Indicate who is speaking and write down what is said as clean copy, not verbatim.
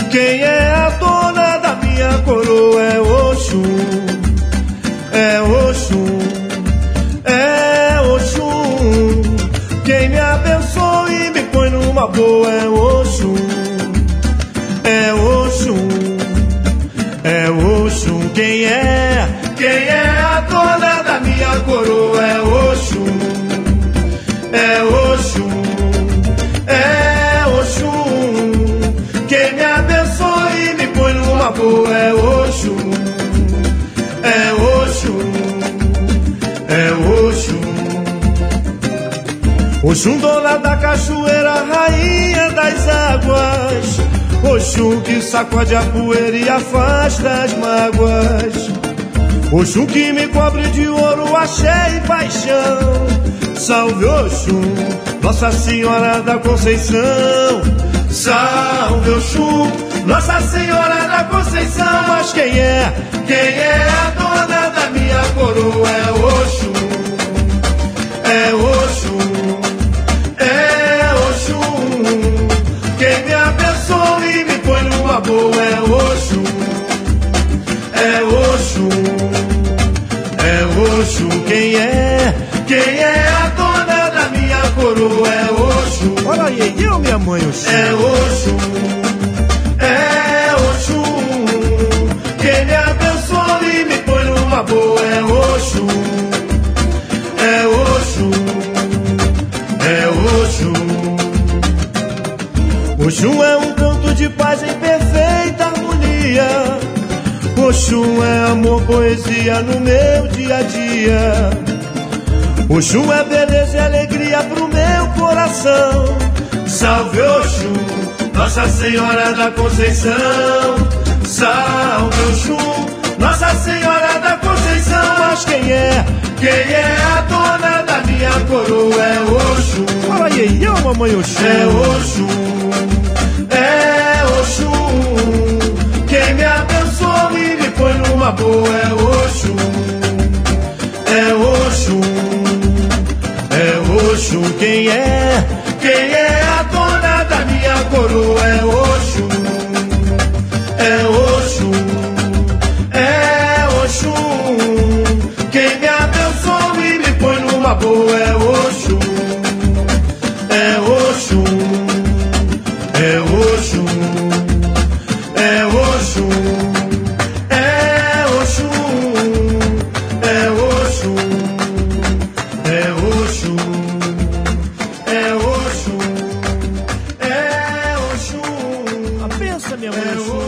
Speaker 1: Quem é a dona da minha coroa é Oxum, é Oxum, é Oxum. Quem me abençoa e me põe numa boa é Oxum, é Oxum, é Oxum. Quem é a dona da minha coroa é Oxum, é Oxum, é Oxum. Quem me abençoa e me põe numa boa é Oxum, é Oxum, é Oxum. Oxum, dona da cachoeira, rainha das águas. Oxum que sacode a poeira e afasta as mágoas. Oxum que me cobre de ouro, axé e paixão. Salve Oxum, Nossa Senhora da Conceição. Salve Oxum, Nossa Senhora da Conceição. Mas quem é a dona da minha coroa é Oxum, é Oxum, é Oxum. Quem me abençoa e me põe numa boa é Oxum, é Oxum, é Oxum. Quem é a dona da minha coroa é Oxum.
Speaker 2: Olha aí, eu, minha mãe, Oxum.
Speaker 1: É Oxum, é Oxum. Quem me abençoa e me põe numa boa é Oxum, é Oxum, é Oxum. Oxum é um canto de paz em perfeita harmonia. Oxum é amor, poesia no meu dia a dia. Oxum é beleza e alegria pro meu coração. Salve Oxum, Nossa Senhora da Conceição. Salve Oxum, Nossa Senhora da Conceição. Mas quem é a dona da minha coroa é Oxum.
Speaker 2: Olha aí, eu, mamãe Oxum.
Speaker 1: É Oxum, é Oxum. Quem me abençoa e me põe numa boa é Oxum, é Oxum, é Oxum. Quem é a dona da minha coroa é Oxum, é Oxum, é Oxum. Quem me abençoa e me põe numa boa é Oxum, é Oxum, é Oxum, é Oxum, é Oxum, é Oxum, é Oxum, é Oxum, é Oxum.
Speaker 2: A benção, minha mãe Oxum.